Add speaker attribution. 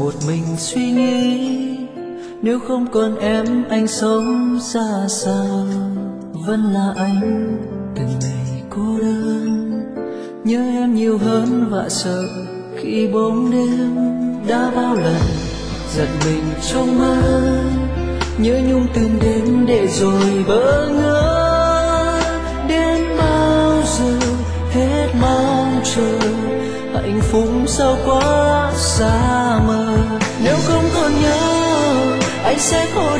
Speaker 1: một mình suy nghĩ, nếu không còn em anh sống ra sao. Vẫn là anh từng ngày cô đơn, nhớ em nhiều hơn và sợ khi bóng đêm. Đã bao lần giật mình trong mơ, nhớ nhung từng đêm để rồi bỡ ngỡ. Đến bao giờ hết mong chờ, hạnh phúc sao quá xa mờ. Nếu không còn nhớ anh sẽ không